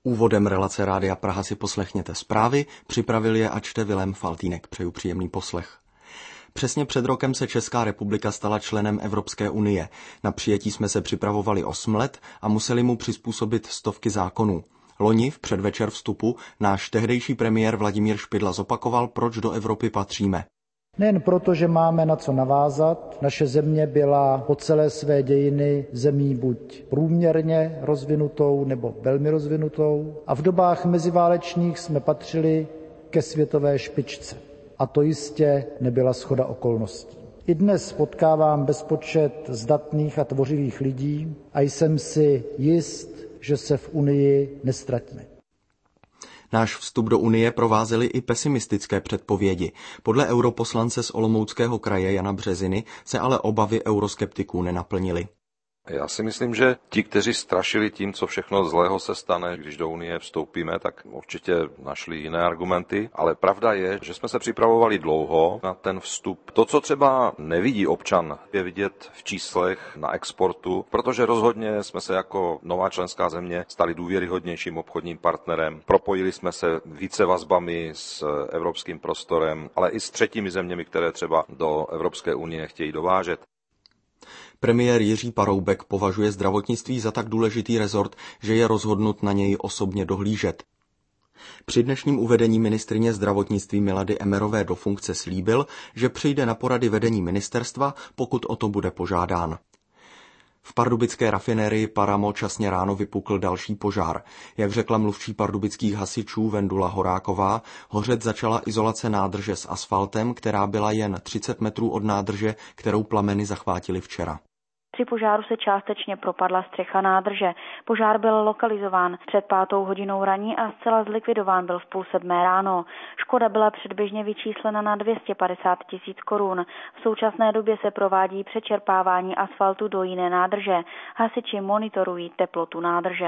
Úvodem relace Rádia Praha si poslechněte zprávy, připravil je a čte Vilém Faltýnek. Přeju příjemný poslech. Přesně před rokem se Česká republika stala členem Evropské unie. Na přijetí jsme se připravovali 8 let a museli mu přizpůsobit stovky zákonů. Loni v předvečer vstupu náš tehdejší premiér Vladimír Špidla zopakoval, proč do Evropy patříme. Nejen proto, že máme na co navázat, naše země byla po celé své dějiny zemí buď průměrně rozvinutou nebo velmi rozvinutou a v dobách meziválečných jsme patřili ke světové špičce. A to jistě nebyla shoda okolností. I dnes potkávám bezpočet zdatných a tvořivých lidí a jsem si jist, že se v Unii neztratíme. Náš vstup do Unie provázely i pesimistické předpovědi. Podle europoslance z Olomouckého kraje Jana Březiny se ale obavy euroskeptiků nenaplnily. Já si myslím, že ti, kteří strašili tím, co všechno zlého se stane, když do Unie vstoupíme, tak určitě našli jiné argumenty, ale pravda je, že jsme se připravovali dlouho na ten vstup. To, co třeba nevidí občan, je vidět v číslech na exportu, protože rozhodně jsme se jako nová členská země stali důvěryhodnějším obchodním partnerem. Propojili jsme se více vazbami s evropským prostorem, ale i s třetími zeměmi, které třeba do Evropské unie chtějí dovážet. Premiér Jiří Paroubek považuje zdravotnictví za tak důležitý rezort, že je rozhodnut na něj osobně dohlížet. Při dnešním uvedení ministryně zdravotnictví Milady Emmerové do funkce slíbil, že přijde na porady vedení ministerstva, pokud o to bude požádán. V pardubické rafinérii Paramo časně ráno vypukl další požár. Jak řekla mluvčí pardubických hasičů Vendula Horáková, hořet začala izolace nádrže s asfaltem, která byla jen 30 metrů od nádrže, kterou plameny zachvátily včera. Při požáru se částečně propadla střecha nádrže. Požár byl lokalizován před 5:00 raní a zcela zlikvidován byl v 6:30 ráno. Škoda byla předběžně vyčíslena na 250 000 korun. V současné době se provádí přečerpávání asfaltu do jiné nádrže. Hasiči monitorují teplotu nádrže.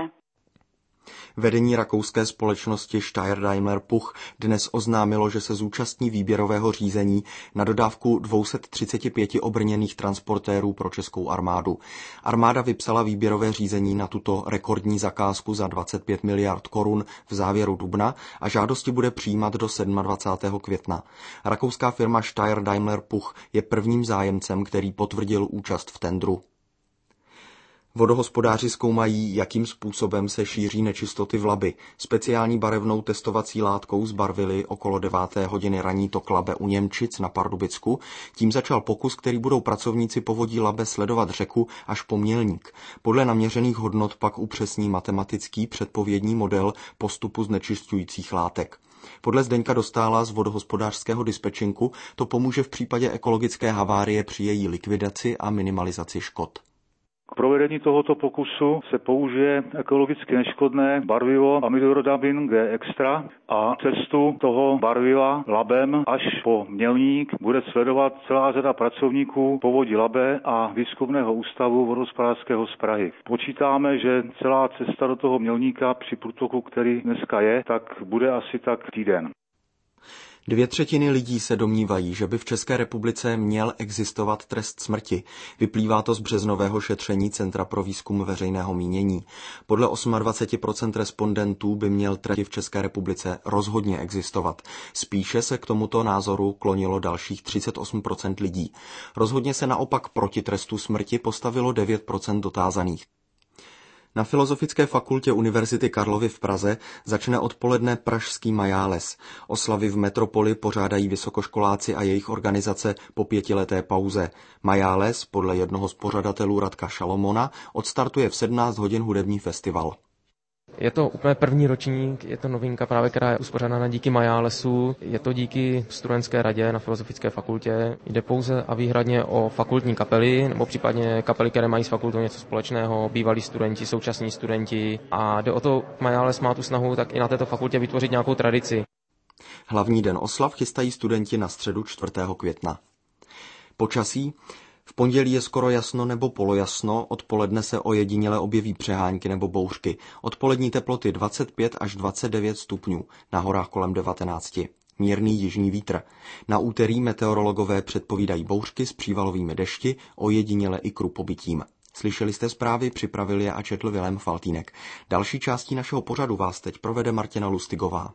Vedení rakouské společnosti Steyr Daimler Puch dnes oznámilo, že se zúčastní výběrového řízení na dodávku 235 obrněných transportérů pro českou armádu. Armáda vypsala výběrové řízení na tuto rekordní zakázku za 25 miliard korun v závěru dubna a žádosti bude přijímat do 27. května. Rakouská firma Steyr Daimler Puch je prvním zájemcem, který potvrdil účast v tendru. Vodohospodáři zkoumají, jakým způsobem se šíří nečistoty v Labi. Speciální barevnou testovací látkou zbarvili okolo 9:00 ranní tok Labe u Němčic na Pardubicku. Tím začal pokus, který budou pracovníci povodí Labe sledovat řeku až po Mělník. Podle naměřených hodnot pak upřesní matematický předpovědní model postupu znečišťujících látek. Podle Zdeňka Dostála z vodohospodářského dispečinku to pomůže v případě ekologické havárie při její likvidaci a minimalizaci škod. K provedení tohoto pokusu se použije ekologicky neškodné barvivo amidorodabin G extra a cestu toho barviva Labem až po Mělník bude sledovat celá řada pracovníků povodí Labe a výzkumného ústavu vodohospodářského z Prahy. Počítáme, že celá cesta do toho Mělníka při průtoku, který dneska je, tak bude asi tak týden. 2/3 lidí se domnívají, že by v České republice měl existovat trest smrti. Vyplývá to z březnového šetření Centra pro výzkum veřejného mínění. Podle 28% respondentů by měl trest v České republice rozhodně existovat. Spíše se k tomuto názoru klonilo dalších 38% lidí. Rozhodně se naopak proti trestu smrti postavilo 9% dotázaných. Na Filozofické fakultě Univerzity Karlovy v Praze začne odpoledne pražský Majáles. Oslavy v metropoli pořádají vysokoškoláci a jejich organizace po 5leté pauze. Majáles, podle jednoho z pořadatelů Radka Šalomona, odstartuje v 17 hodin hudební festival. Je to úplně první ročník, je to novinka právě, která je uspořádána díky Majálesu, je to díky studentské radě na Filozofické fakultě. Jde pouze a výhradně o fakultní kapely, nebo případně kapely, které mají s fakultou něco společného, bývalí studenti, současní studenti. A jde o to, Majáles má tu snahu tak i na této fakultě vytvořit nějakou tradici. Hlavní den oslav chystají studenti na středu 4. května. Počasí. V pondělí je skoro jasno nebo polojasno, odpoledne se ojediněle objeví přehánky nebo bouřky. Odpolední teploty 25 až 29 stupňů, na horách kolem 19. Mírný jižní vítr. Na úterý meteorologové předpovídají bouřky s přívalovými dešti, ojediněle i krupobytím. Slyšeli jste zprávy, připravil je a četl Vilém Faltýnek. Další částí našeho pořadu vás teď provede Martina Lustigová.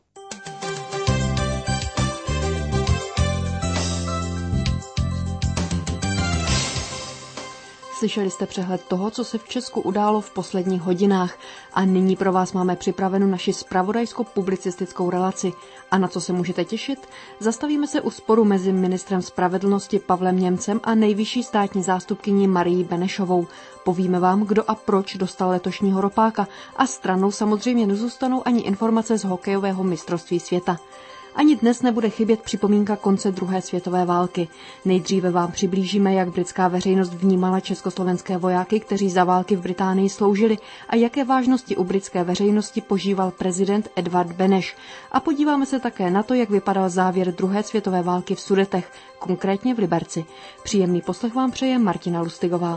Slyšeli jste přehled toho, co se v Česku událo v posledních hodinách. A nyní pro vás máme připravenou naši zpravodajsko-publicistickou relaci. A na co se můžete těšit? Zastavíme se u sporu mezi ministrem spravedlnosti Pavlem Němcem a nejvyšší státní zástupkyní Marií Benešovou. Povíme vám, kdo a proč dostal letošního ropáka. A stranou samozřejmě nezůstanou ani informace z hokejového mistrovství světa. Ani dnes nebude chybět připomínka konce druhé světové války. Nejdříve vám přiblížíme, jak britská veřejnost vnímala československé vojáky, kteří za války v Británii sloužili a jaké vážnosti u britské veřejnosti požíval prezident Edvard Beneš. A podíváme se také na to, jak vypadal závěr druhé světové války v Sudetech, konkrétně v Liberci. Příjemný poslech vám přeje Martina Lustigová.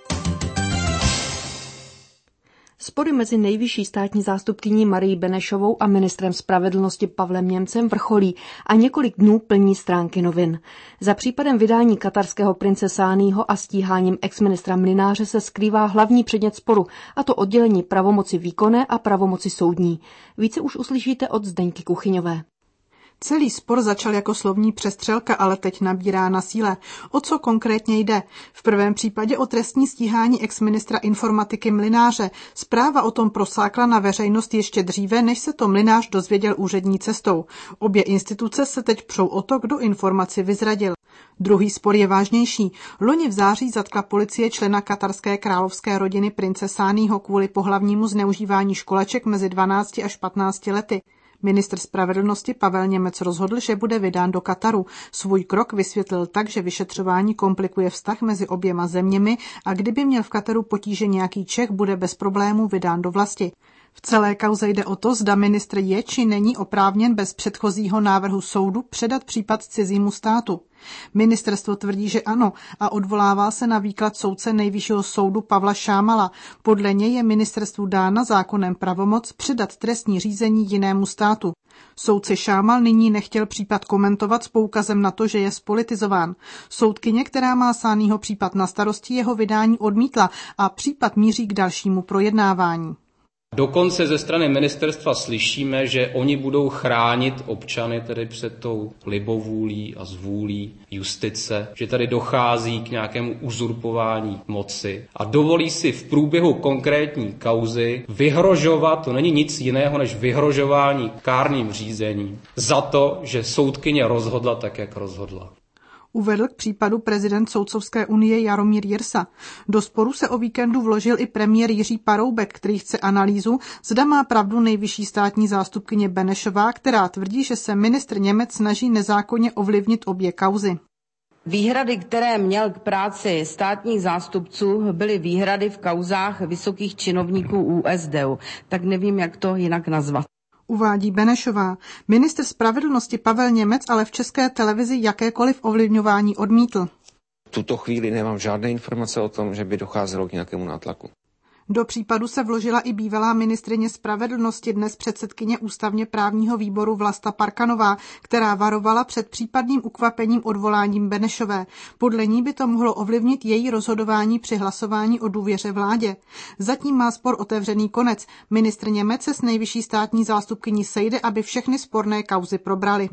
Spory mezi nejvyšší státní zástupkyní Marií Benešovou a ministrem spravedlnosti Pavlem Němcem vrcholí a několik dnů plní stránky novin. Za případem vydání katarského prince Sáního a stíháním exministra Mlynáře se skrývá hlavní předmět sporu, a to oddělení pravomoci výkonné a pravomoci soudní. Více už uslyšíte od Zdeňky Kuchyňové. Celý spor začal jako slovní přestřelka, ale teď nabírá na síle. O co konkrétně jde? V prvém případě o trestní stíhání exministra informatiky Mlynáře. Zpráva o tom prosákla na veřejnost ještě dříve, než se to Mlynář dozvěděl úřední cestou. Obě instituce se teď přou o to, kdo informaci vyzradil. Druhý spor je vážnější. Loni v září zatkla policie člena katarské královské rodiny prince Sáního kvůli pohlavnímu zneužívání školeček mezi 12 až 15 lety. Ministr spravedlnosti Pavel Němec rozhodl, že bude vydán do Kataru. Svůj krok vysvětlil tak, že vyšetřování komplikuje vztah mezi oběma zeměmi a kdyby měl v Kataru potíže nějaký Čech, bude bez problémů vydán do vlasti. V celé kauze jde o to, zda ministr je či není oprávněn bez předchozího návrhu soudu předat případ cizímu státu. Ministerstvo tvrdí, že ano a odvolává se na výklad soudce Nejvyššího soudu Pavla Šámala. Podle něj je ministerstvu dána zákonem pravomoc předat trestní řízení jinému státu. Soudce Šámal nyní nechtěl případ komentovat s poukazem na to, že je spolitizován. Soudkyně, která má Sánýho případ na starosti, jeho vydání odmítla a případ míří k dalšímu projednávání. Dokonce ze strany ministerstva slyšíme, že oni budou chránit občany tedy před tou libovůlí a zvůlí justice, že tady dochází k nějakému uzurpování moci a dovolí si v průběhu konkrétní kauzy vyhrožovat, to není nic jiného než vyhrožování kárným řízením, za to, že soudkyně rozhodla tak, jak rozhodla. Uvedl k případu prezident Soudcovské unie Jaromír Jirsa. Do sporu se o víkendu vložil i premiér Jiří Paroubek, který chce analýzu, zda má pravdu nejvyšší státní zástupkyně Benešová, která tvrdí, že se ministr Němec snaží nezákonně ovlivnit obě kauzy. Výhrady, které měl k práci státních zástupců, byly výhrady v kauzách vysokých činovníků ÚSDU. Tak nevím, jak to jinak nazvat. Uvádí Benešová. Ministr spravedlnosti Pavel Němec ale v České televizi jakékoliv ovlivňování odmítl. V tuto chvíli nemám žádné informace o tom, že by docházelo k nějakému nátlaku. Do případu se vložila i bývalá ministryně spravedlnosti, dnes předsedkyně ústavně právního výboru Vlasta Parkanová, která varovala před případným ukvapením odvoláním Benešové. Podle ní by to mohlo ovlivnit její rozhodování při hlasování o důvěře vládě. Zatím má spor otevřený konec. Ministr Němec se s nejvyšší státní zástupkyní sejde, aby všechny sporné kauzy probrali.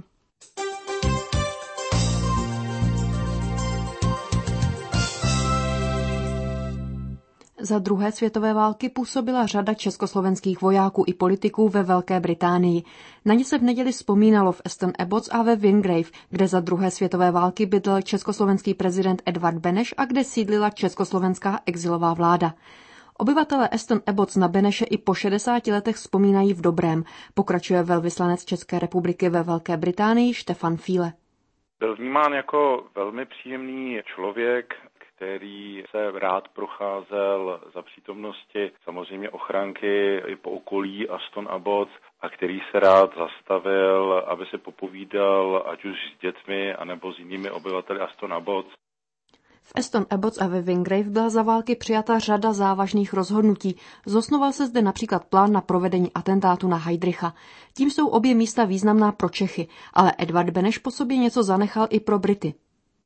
Za druhé světové války působila řada československých vojáků i politiků ve Velké Británii. Na ně se v neděli vzpomínalo v Aston Abbotts a ve Wingrave, kde za druhé světové války bydlel československý prezident Edvard Beneš a kde sídlila československá exilová vláda. Obyvatelé Aston Abbotts na Beneše i po 60 letech vzpomínají v dobrém, pokračuje velvyslanec České republiky ve Velké Británii Štefan Fíle. Byl vnímán jako velmi příjemný člověk, který se rád procházel za přítomnosti samozřejmě ochranky i po okolí Aston Abbotts a který se rád zastavil, aby se popovídal ať už s dětmi, anebo s jinými obyvateli Aston Abbotts. V Aston Abbotts a ve Wingrave byla za války přijata řada závažných rozhodnutí. Zosnoval se zde například plán na provedení atentátu na Heydricha. Tím jsou obě místa významná pro Čechy, ale Edvard Beneš po sobě něco zanechal i pro Brity.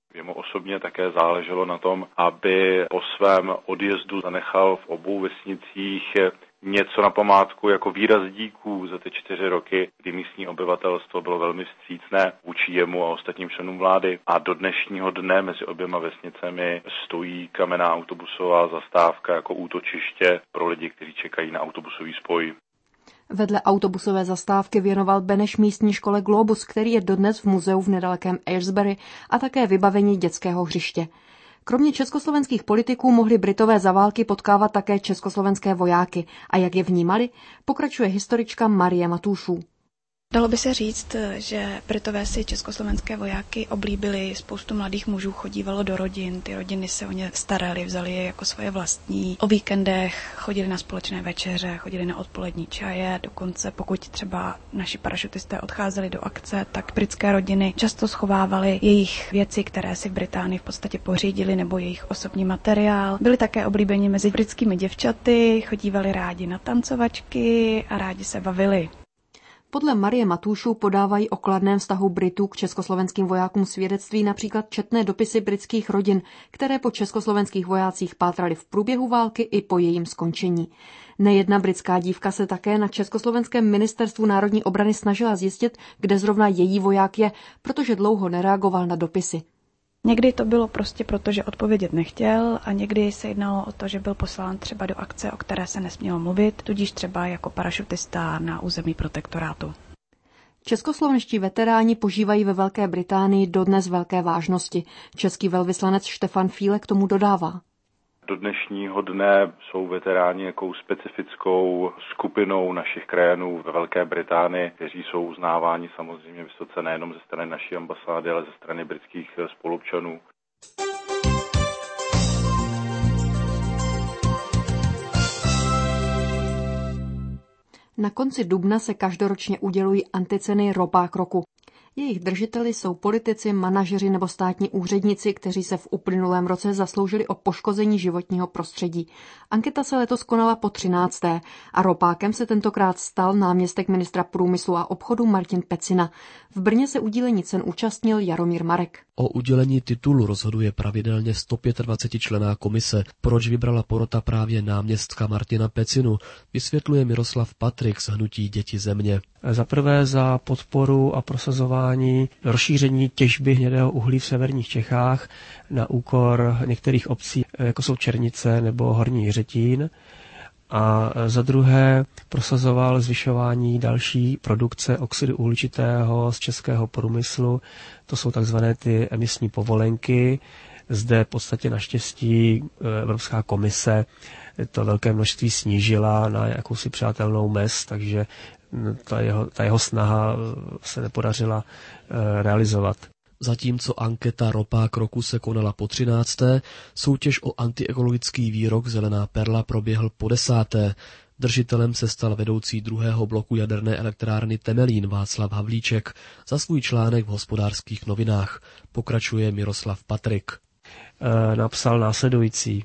Jemu osobně také záleželo na tom, aby po svém odjezdu zanechal v obou vesnicích něco na památku jako výraz díků za ty 4 roky, kdy místní obyvatelstvo bylo velmi vstřícné vůči jemu a ostatním členům vlády. A do dnešního dne mezi oběma vesnicemi stojí kamenná autobusová zastávka jako útočiště pro lidi, kteří čekají na autobusový spoj. Vedle autobusové zastávky věnoval Beneš místní škole Globus, který je dodnes v muzeu v nedalekém Aylesbury, a také vybavení dětského hřiště. Kromě československých politiků mohli Britové za války potkávat také československé vojáky. A jak je vnímali, pokračuje historička Marie Matúšů. Dalo by se říct, že Britové si československé vojáky oblíbili, spoustu mladých mužů chodívalo do rodin, ty rodiny se o ně staraly, vzali je jako svoje vlastní. O víkendech chodili na společné večeře, chodili na odpolední čaje, dokonce pokud třeba naši parašutisté odcházeli do akce, tak britské rodiny často schovávaly jejich věci, které si v Británii v podstatě pořídili, nebo jejich osobní materiál. Byli také oblíbeni mezi britskými děvčaty, chodívali rádi na tancovačky a rádi se bavili. Podle Marie Matúšů podávají o kladném vztahu Britů k československým vojákům svědectví například četné dopisy britských rodin, které po československých vojácích pátraly v průběhu války i po jejím skončení. Nejedna britská dívka se také na československém ministerstvu národní obrany snažila zjistit, kde zrovna její voják je, protože dlouho nereagoval na dopisy. Někdy to bylo prostě proto, že odpovědět nechtěl, a někdy se jednalo o to, že byl poslán třeba do akce, o které se nesmělo mluvit, tudíž třeba jako parašutista na území protektorátu. Českoslovenští veteráni požívají ve Velké Británii dodnes velké vážnosti. Český velvyslanec Štefan Fíle k tomu dodává. Do dnešního dne jsou veteráni jakou specifickou skupinou našich krajanů ve Velké Británii, kteří jsou uznáváni samozřejmě vysoce nejenom ze strany naší ambasády, ale ze strany britských spoluobčanů. Na konci dubna se každoročně udělují anticeny Ropák roku. Jejich držiteli jsou politici, manažeři nebo státní úředníci, kteří se v uplynulém roce zasloužili o poškození životního prostředí. Anketa se letos konala po 13. a Ropákem se tentokrát stal náměstek ministra průmyslu a obchodu Martin Pecina. V Brně se udílení cen účastnil Jaromír Marek. O udělení titulu rozhoduje pravidelně 125členná komise. Proč vybrala porota právě náměstka Martina Pecinu, vysvětluje Miroslav Patrik z hnutí Děti země. Za prvé za podporu a prosazování rozšíření těžby hnědého uhlí v severních Čechách na úkor některých obcí, jako jsou Černice nebo Horní Jiřetín. A za druhé prosazoval zvyšování další produkce oxidu uhličitého z českého průmyslu. To jsou takzvané ty emisní povolenky. Zde v podstatě naštěstí Evropská komise to velké množství snížila na jakousi přijatelnou mez, takže ta jeho snaha se nepodařila realizovat. Zatímco anketa Ropák roku se konala po 13. soutěž o antiekologický výrok Zelená perla proběhl po 10. Držitelem se stal vedoucí druhého bloku jaderné elektrárny Temelín Václav Havlíček za svůj článek v Hospodářských novinách. Pokračuje Miroslav Patrik. Napsal následující.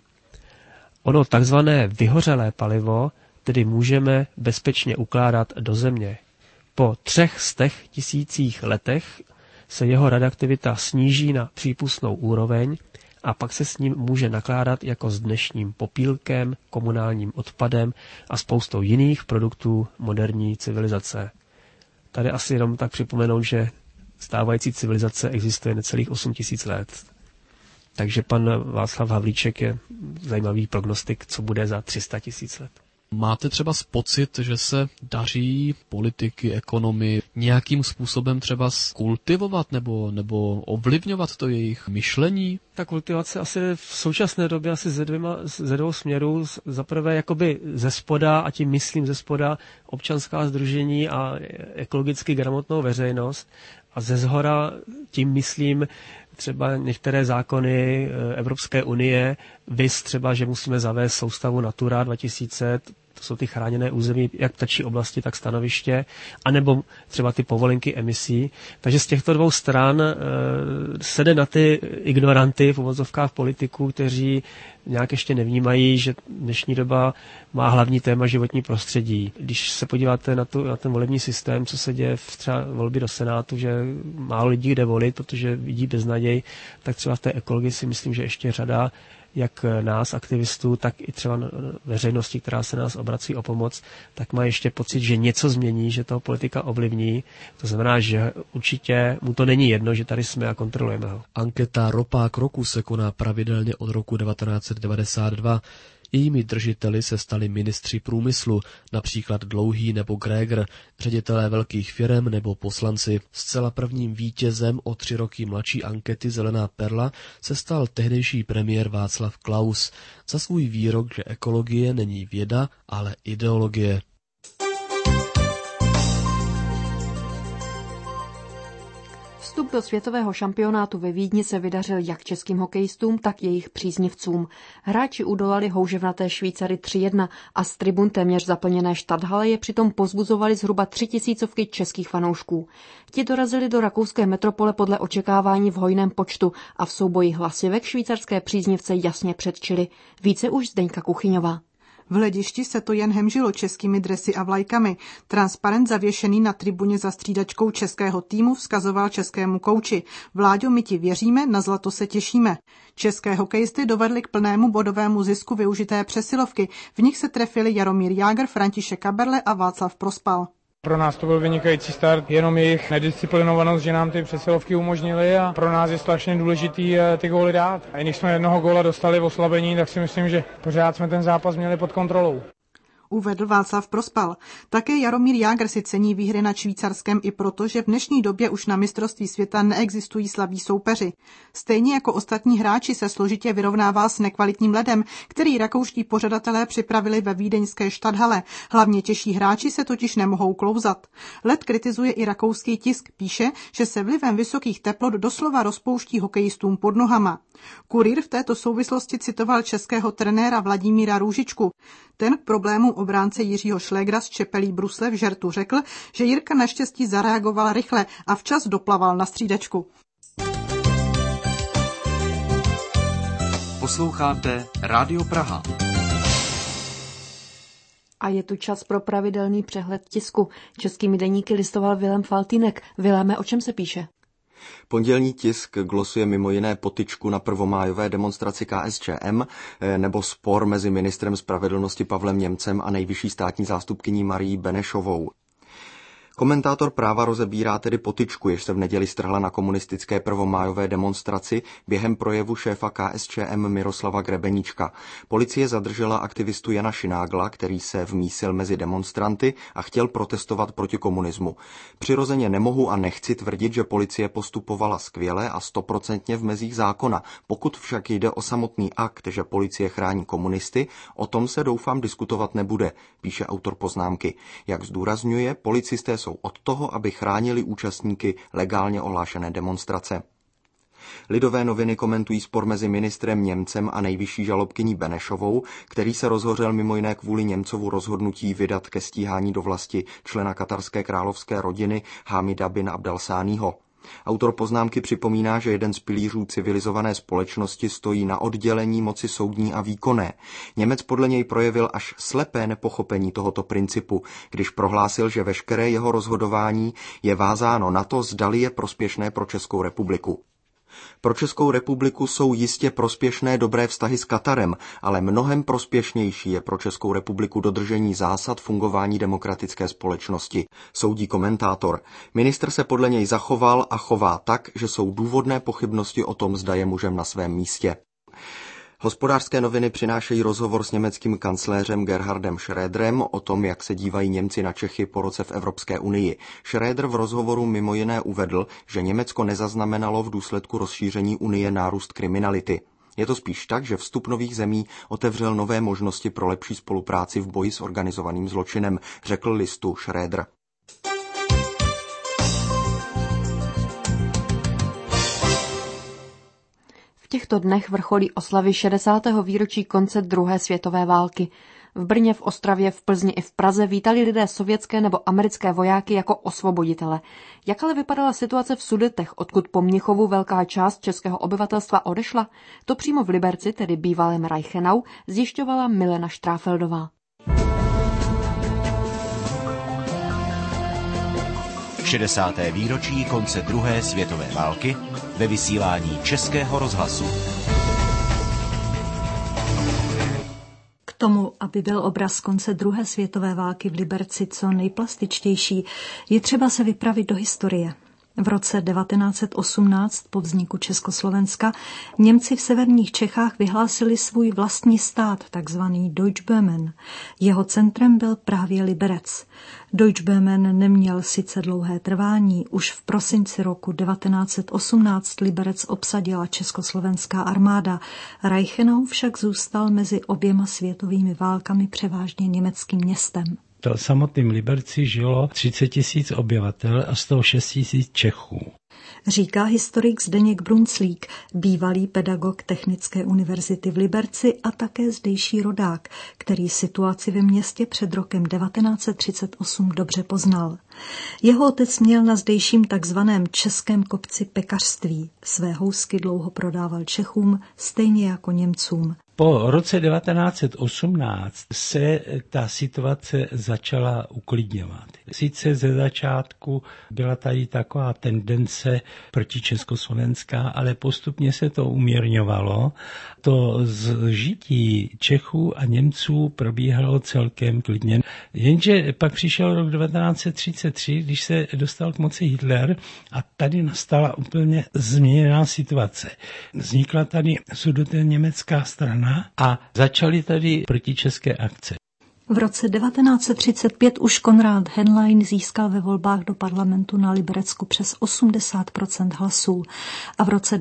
Ono takzvané vyhořelé palivo tedy můžeme bezpečně ukládat do země. Po 300 000 letech se jeho radioaktivita sníží na přípustnou úroveň a pak se s ním může nakládat jako s dnešním popílkem, komunálním odpadem a spoustou jiných produktů moderní civilizace. Tady asi jenom tak připomenout, že stávající civilizace existuje necelých 8 000 let. Takže pan Václav Havlíček je zajímavý prognostik, co bude za 300 000 let. Máte třeba pocit, že se daří politiky, ekonomy nějakým způsobem třeba kultivovat nebo ovlivňovat to jejich myšlení? Ta kultivace asi v současné době asi ze dvou směrů. Za prvé jakoby ze spoda, a tím myslím ze spoda občanská sdružení a ekologicky gramotnou veřejnost. A ze zhora tím myslím třeba některé zákony Evropské unie, viz třeba, že musíme zavést soustavu Natura 2000, to jsou ty chráněné území, jak ptačí oblasti, tak stanoviště, anebo třeba ty povolenky emisí. Takže z těchto dvou stran se jde na ty ignoranty v uvozovkách politiků, kteří nějak ještě nevnímají, že dnešní doba má hlavní téma životní prostředí. Když se podíváte na ten volební systém, co se děje v třeba volby do Senátu, že málo lidí jde volit, protože vidí beznaděj, tak třeba v té ekologii si myslím, že ještě řada jak nás, aktivistů, tak i třeba veřejnosti, která se nás obrací o pomoc, tak má ještě pocit, že něco změní, že toho politika ovlivní. To znamená, že určitě mu to není jedno, že tady jsme a kontrolujeme ho. Anketa Ropák roku se koná pravidelně od roku 1992. Jejími držiteli se stali ministři průmyslu, například Dlouhý nebo Grégr, ředitelé velkých firem nebo poslanci. Zcela prvním vítězem o 3 roky mladší ankety Zelená perla se stal tehdejší premiér Václav Klaus za svůj výrok, že ekologie není věda, ale ideologie. Vstup do světového šampionátu ve Vídni se vydařil jak českým hokejistům, tak jejich příznivcům. Hráči udolali houževnaté Švýcary 3-1 a z tribun téměř zaplněné Stadthalle je přitom pozbuzovali zhruba 3000 českých fanoušků. Ti dorazili do rakouské metropole podle očekávání v hojném počtu a v souboji hlasivek švýcarské příznivce jasně předčili. Více už Zdeňka Kuchyňová. V hledišti se to jen hemžilo českými dresy a vlajkami. Transparent zavěšený na tribuně za střídačkou českého týmu vzkazoval českému kouči: Vláďo, my ti věříme, na zlato se těšíme. České hokejisty dovedly k plnému bodovému zisku využité přesilovky. V nich se trefili Jaromír Jágr, František Kaberle a Václav Prospal. Pro nás to byl vynikající start, jenom jejich nedisciplinovanost, že nám ty přesilovky umožnili, a pro nás je strašně důležitý ty góly dát. A když jsme jednoho góla dostali v oslabení, tak si myslím, že pořád jsme ten zápas měli pod kontrolou. Uvedl Václav Prospal. Také Jaromír Jágr si cení výhry nad Švýcarskem i proto, že v dnešní době už na mistrovství světa neexistují slabí soupeři. Stejně jako ostatní hráči se složitě vyrovnává s nekvalitním ledem, který rakouští pořadatelé připravili ve vídeňské Stadthalle. Hlavně těžší hráči se totiž nemohou klouzat. Led kritizuje i rakouský tisk, píše, že se vlivem vysokých teplot doslova rozpouští hokejistům pod nohama. Kurýr v této souvislosti citoval českého trenéra Vladimíra Růžičku. Ten k problému obránce Jiřího Šlégra z Čepelí Brusle v žertu řekl, že Jirka naštěstí zareagoval rychle a včas doplaval na střídačku. Posloucháte Rádio Praha. A je tu čas pro pravidelný přehled tisku. Českými deníky listoval Vilém Faltýnek. Viléme, o čem se píše? Pondělní tisk glosuje mimo jiné potyčku na prvomájové demonstraci KSČM nebo spor mezi ministrem spravedlnosti Pavlem Němcem a nejvyšší státní zástupkyní Marií Benešovou. Komentátor Práva rozebírá tedy potyčku, jež se v neděli strhla na komunistické prvomájové demonstraci během projevu šéfa KSČM Miroslava Grebeníčka. Policie zadržela aktivistu Jana Šinágla, který se vmísil mezi demonstranty a chtěl protestovat proti komunismu. Přirozeně nemohu a nechci tvrdit, že policie postupovala skvěle a 100% v mezích zákona. Pokud však jde o samotný akt, že policie chrání komunisty, o tom se doufám diskutovat nebude, píše autor poznámky. Jak zdůrazňuje, policisté jsou od toho, aby chránili účastníky legálně ohlášené demonstrace. Lidové noviny komentují spor mezi ministrem Němcem a nejvyšší žalobkyní Benešovou, který se rozhořel mimo jiné kvůli Němcovu rozhodnutí vydat ke stíhání do vlasti člena katarské královské rodiny Hamida bin Abdal Sáního. Autor poznámky připomíná, že jeden z pilířů civilizované společnosti stojí na oddělení moci soudní a výkonné. Němec podle něj projevil až slepé nepochopení tohoto principu, když prohlásil, že veškeré jeho rozhodování je vázáno na to, zdali je prospěšné pro Českou republiku. Pro Českou republiku jsou jistě prospěšné dobré vztahy s Katarem, ale mnohem prospěšnější je pro Českou republiku dodržení zásad fungování demokratické společnosti, soudí komentátor. Ministr se podle něj zachoval a chová tak, že jsou důvodné pochybnosti o tom, zda je mužem na svém místě. Hospodářské noviny přinášejí rozhovor s německým kancléřem Gerhardem Schröderem o tom, jak se dívají Němci na Čechy po roce v Evropské unii. Schröder v rozhovoru mimo jiné uvedl, že Německo nezaznamenalo v důsledku rozšíření unie nárůst kriminality. Je to spíš tak, že vstup nových zemí otevřel nové možnosti pro lepší spolupráci v boji s organizovaným zločinem, řekl listu Schröder. V těchto dnech vrcholí oslavy 60. výročí konce druhé světové války. V Brně, v Ostravě, v Plzni i v Praze vítali lidé sovětské nebo americké vojáky jako osvoboditele. Jak ale vypadala situace v Sudetech, odkud po Mnichovu velká část českého obyvatelstva odešla? To přímo v Liberci, tedy bývalém Reichenau, zjišťovala Milena Štráfeldová. 60. výročí konce druhé světové války ve vysílání Českého rozhlasu. K tomu, aby byl obraz konce druhé světové války v Liberci co nejplastičtější, je třeba se vypravit do historie. V roce 1918 po vzniku Československa Němci v severních Čechách vyhlásili svůj vlastní stát, takzvaný Deutschböhmen. Jeho centrem byl právě Liberec. Deutschböhmen neměl sice dlouhé trvání, už v prosinci roku 1918 Liberec obsadila československá armáda. Reichenau však zůstal mezi oběma světovými válkami převážně německým městem. V samotném Liberci žilo 30 000 obyvatel a z toho 6 000 Čechů. Říká historik Zdeněk Brunclík, bývalý pedagog Technické univerzity v Liberci a také zdejší rodák, který situaci ve městě před rokem 1938 dobře poznal. Jeho otec měl na zdejším takzvaném Českém kopci pekařství. Své housky dlouho prodával Čechům, stejně jako Němcům. Po roce 1918 se ta situace začala uklidňovat. Sice ze začátku byla tady taková tendence proti československá, ale postupně se to umírňovalo. To zžití Čechů a Němců probíhalo celkem klidně. Jenže pak přišel rok 1933, když se dostal k moci Hitler a tady nastala úplně změněná situace. Vznikla tady sudetoněmecká strana a začaly tady protičeské akce. V roce 1935 už Konrad Henlein získal ve volbách do parlamentu na Liberecku přes 80% hlasů a v roce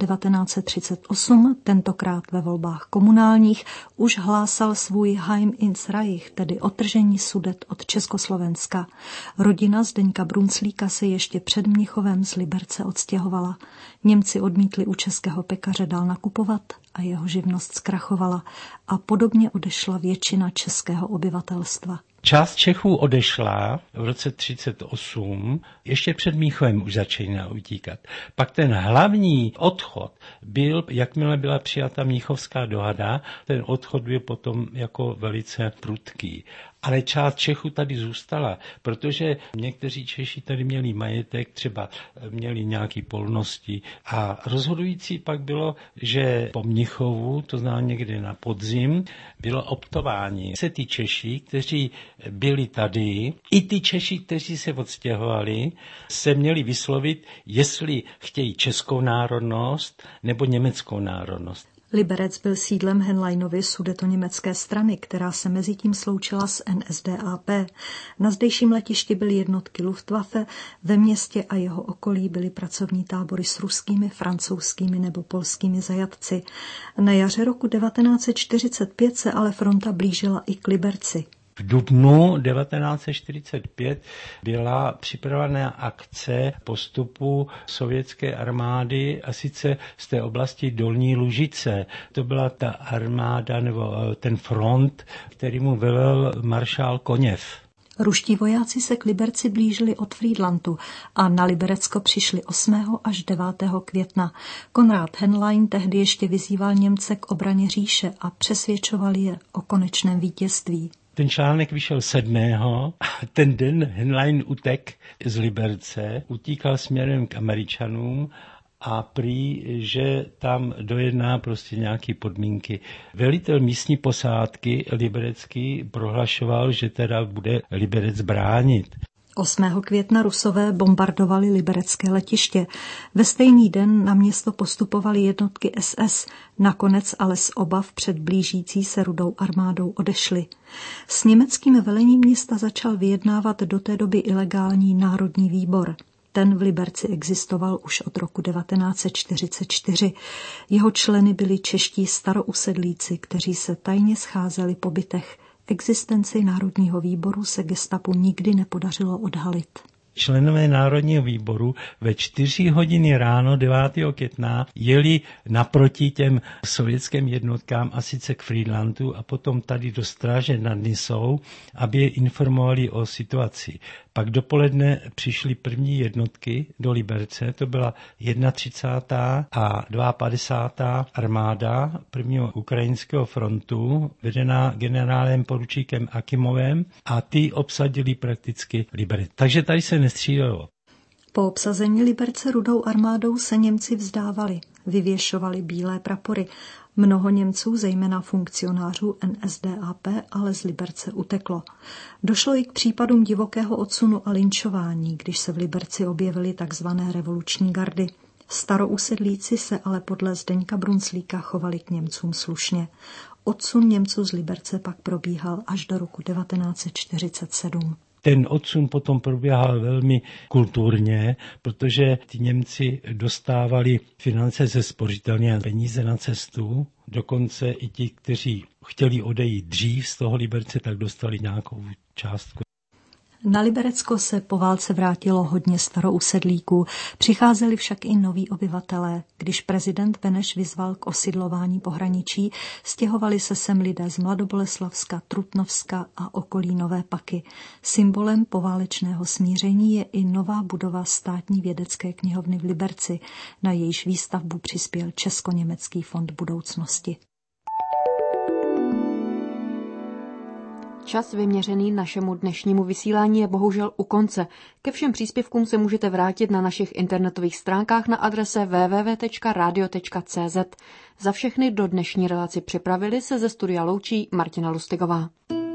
1938, tentokrát ve volbách komunálních, už hlásal svůj Heim ins Reich, tedy odtržení Sudet od Československa. Rodina Zdeňka Brunclíka se ještě před Mnichovem z Liberce odstěhovala. Němci odmítli u českého pekaře dál nakupovat a jeho živnost zkrachovala a podobně odešla většina českého obyvatelstva. Část Čechů odešla v roce 1938, ještě před Mnichovem už začíná utíkat. Pak ten hlavní odchod byl, jakmile byla přijata Mnichovská dohoda, ten odchod byl potom jako velice prudký. Ale část Čechů tady zůstala, protože někteří Češi tady měli majetek, třeba měli nějaké polnosti a rozhodující pak bylo, že po Mnichovu, to znamená někde na podzim, bylo optování. Se ty Češi, kteří byli tady, i ty Češi, kteří se odstěhovali, se měli vyslovit, jestli chtějí českou národnost nebo německou národnost. Liberec byl sídlem Henleinovy sudetoněmecké strany, která se mezitím sloučila s NSDAP. Na zdejším letišti byly jednotky Luftwaffe, ve městě a jeho okolí byly pracovní tábory s ruskými, francouzskými nebo polskými zajatci. Na jaře roku 1945 se ale fronta blížila i k Liberci. V dubnu 1945 byla připravená akce postupu sovětské armády a sice z té oblasti Dolní Lužice. To byla ta armáda nebo ten front, kterýmu velel maršál Koněv. Ruští vojáci se k Liberci blížili od Frýdlantu a na Liberecko přišli 8. až 9. května. Konrad Henlein tehdy ještě vyzýval Němce k obraně říše a přesvědčoval je o konečném vítězství. Ten článek vyšel 7. a ten den Henlein utek z Liberce, utíkal směrem k Američanům a prý, že tam dojedná prostě nějaké podmínky. Velitel místní posádky liberecký prohlašoval, že teda bude Liberec bránit. 8. května Rusové bombardovali liberecké letiště. Ve stejný den na město postupovaly jednotky SS, nakonec ale z obav před blížící se Rudou armádou odešly. S německým velením města začal vyjednávat do té doby ilegální Národní výbor. Ten v Liberci existoval už od roku 1944. Jeho členy byli čeští starousedlíci, kteří se tajně scházeli po bytech. Existenci Národního výboru se gestapu nikdy nepodařilo odhalit. členové Národního výboru ve 4 hodiny ráno 9. května jeli naproti těm sovětským jednotkám a sice k Frýdlantu a potom tady do Stráže nad Nisou, aby je informovali o situaci. Pak dopoledne přišly první jednotky do Liberce, to byla 31. a 52. armáda prvního ukrajinského frontu, vedená generálem poručíkem Akimovem, a ty obsadili prakticky Liberec. Takže tady se nestřílelo. Po obsazení Liberce Rudou armádou se Němci vzdávali, vyvěšovali bílé prapory. Mnoho Němců, zejména funkcionářů NSDAP, ale z Liberce uteklo. Došlo i k případům divokého odsunu a lynčování, když se v Liberci objevily tzv. Revoluční gardy. Starousedlíci se ale podle Zdeňka Brunclíka chovali k Němcům slušně. Odsun Němců z Liberce pak probíhal až do roku 1947. Ten odsun potom probíhal velmi kulturně, protože ti Němci dostávali finance ze spořitelně, peníze na cestu. Dokonce i ti, kteří chtěli odejít dřív z toho Liberce, tak dostali nějakou částku. Na Liberecko se po válce vrátilo hodně starousedlíků, přicházeli však i noví obyvatelé. Když prezident Beneš vyzval k osidlování pohraničí, stěhovali se sem lidé z Mladoboleslavska, Trutnovska a okolí Nové Paky. Symbolem poválečného smíření je i nová budova státní vědecké knihovny v Liberci, na jejíž výstavbu přispěl Česko-německý fond budoucnosti. Čas vyměřený našemu dnešnímu vysílání je bohužel u konce. Ke všem příspěvkům se můžete vrátit na našich internetových stránkách na adrese www.radio.cz. Za všechny do dnešní relaci připravili se ze studia loučí Martina Lustigová.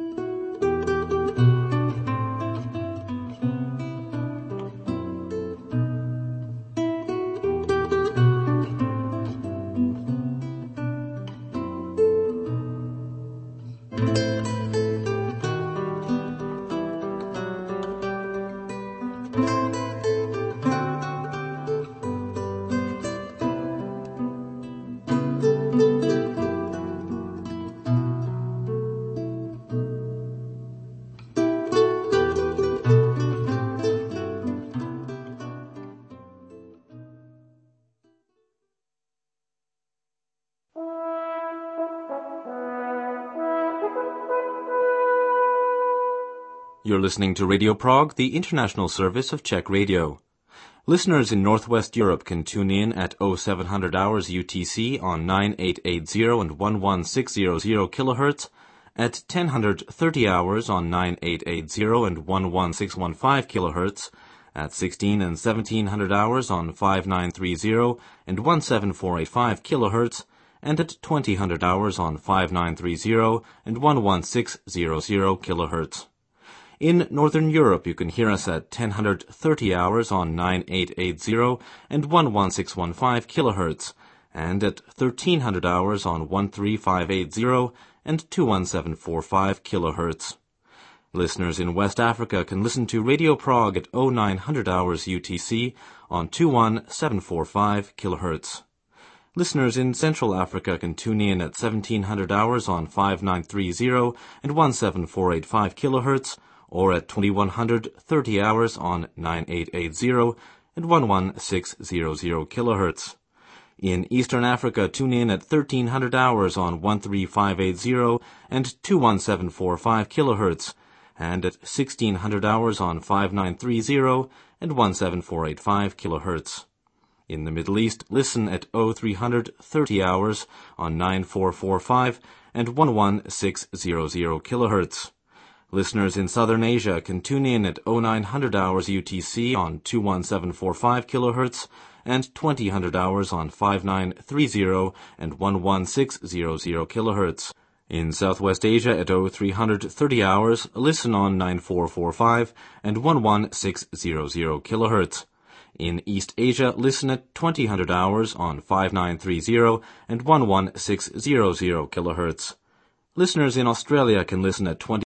You're listening to Radio Prague, the international service of Czech Radio. Listeners in Northwest Europe can tune in at 0700 hours UTC on 9880 and 11600 kHz, at 1030 hours on 9880 and 11615 kHz, at 16 and 1700 hours on 5930 and 17485 kHz, and at 2000 hours on 5930 and 11600 kHz. In Northern Europe, you can hear us at 1030 hours on 9880 and 11615 kHz, and at 1300 hours on 13580 and 21745 kHz. Listeners in West Africa can listen to Radio Prague at 0900 hours UTC on 21745 kHz. Listeners in Central Africa can tune in at 1700 hours on 5930 and 17485 kHz, or at 2130 hours on 9880 and 11600 kHz. In Eastern Africa, tune in at 1300 hours on 13580 and 21745 kHz, and at 1600 hours on 5930 and 17485 kHz. In the Middle East, listen at 0330 hours on 9445 and 11600 kHz. Listeners in Southern Asia can tune in at 0900 hours UTC on 21745 kHz and 2000 hours on 5930 and 11600 kHz. In Southwest Asia at 0330 hours, listen on 9445 and 11600 kHz. In East Asia, listen at 2000 hours on 5930 and 11600 kHz. Listeners in Australia can listen at 20